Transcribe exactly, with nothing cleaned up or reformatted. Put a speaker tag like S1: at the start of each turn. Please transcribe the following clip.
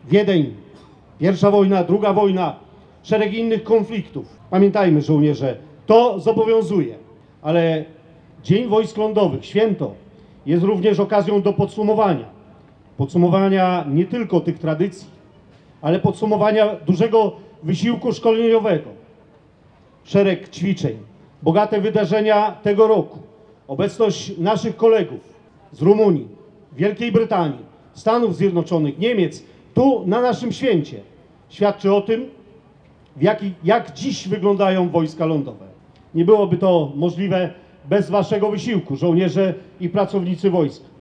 S1: Wiedeń, pierwsza wojna, druga wojna, szereg innych konfliktów. Pamiętajmy, żołnierze, to zobowiązuje, ale Dzień Wojsk Lądowych, święto, jest również okazją do podsumowania. Podsumowania nie tylko tych tradycji, ale podsumowania dużego wysiłku szkoleniowego. Szereg ćwiczeń, bogate wydarzenia tego roku, obecność naszych kolegów z Rumunii, Wielkiej Brytanii, Stanów Zjednoczonych, Niemiec, tu na naszym święcie, świadczy o tym, w jaki, jak dziś wyglądają wojska lądowe. Nie byłoby to możliwe bez waszego wysiłku, żołnierze i pracownicy wojsk.